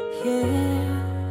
Yeah.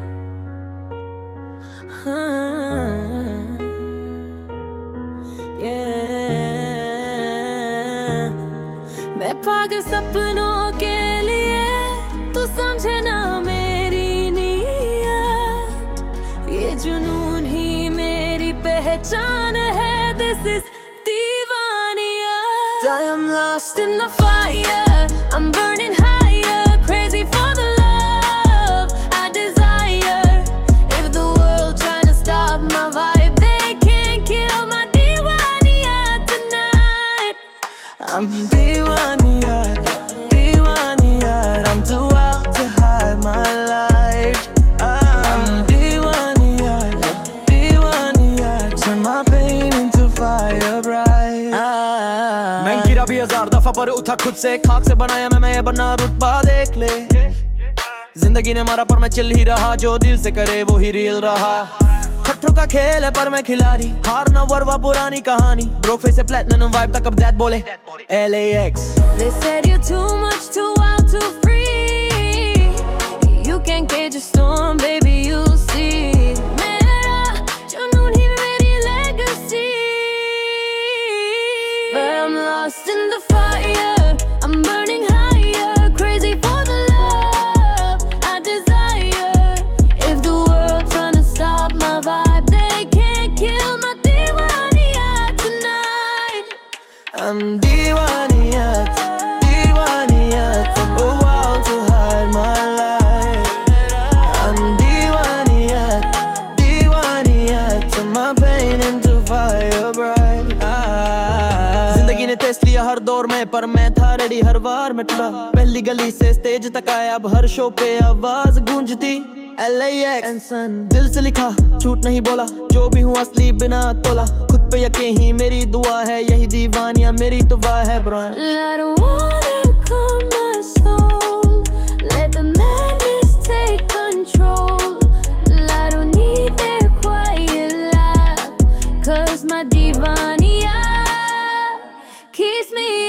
Yeah. मैं पागल सपनों के लिए, तू समझे ना मेरी नीयत। ये जुनून ही मेरी पहचान है। This is Deewaniyat. I am lost in the fire, I'm burning higher, crazy for the love I desire. If the world trying to stop my vibe, they can't kill my Deewaniyat tonight. I'm Deewaniyat, Deewaniyat. I'm too out to hide my life. I'm Deewaniyat, Deewaniyat. Turn my pain into fire bright. मैं गिरा भी 1000 दफा पर उठा खुद से। खाक से बनाया मैं ये बना रुतबा देख ले। जिंदगी ने मारा पर मैं चिल ही रहा, जो दिल से करे वो ही रियल रहा। खट्टों का खेल है पर मैं खिलाड़ी, हार ना वरवा पुरानी कहानी। ब्रोक फेस से प्लैटिनम वाइब तक अब दैट बोले LAX। They said you're too much, too wild, too free. You can't gauge a storm, baby, you'll see. मेरा जुनून ही मेरी legacy. But I'm lost in the fire, I'm burning higher, crazy for the love I desire. If the world trying to stop my vibe, they can't kill my Deewaniyat tonight. I'm Deewaniyat, Deewaniyat. Oh wow, to hide my life. I'm Deewaniyat, Deewaniyat. Turn my pain into fire bright. जिंदगी ने test लिया हर दौर में, पर मैं था ready हर बार में टूटा। पहली गली से स्टेज तक आया, अब हर शो पे आवाज गूंजती LAX and son। दिल से लिखा, झूठ नहीं बोला, जो भी हूँ असली बिना तोला। खुद पे यकीन ही मेरी दुआ है, यही दीवानियां मेरी दुआ है bro. I don't wanna calm my soul, let the madness take control. I don't need their quiet laugh, 'cause my दीवानियत keeps me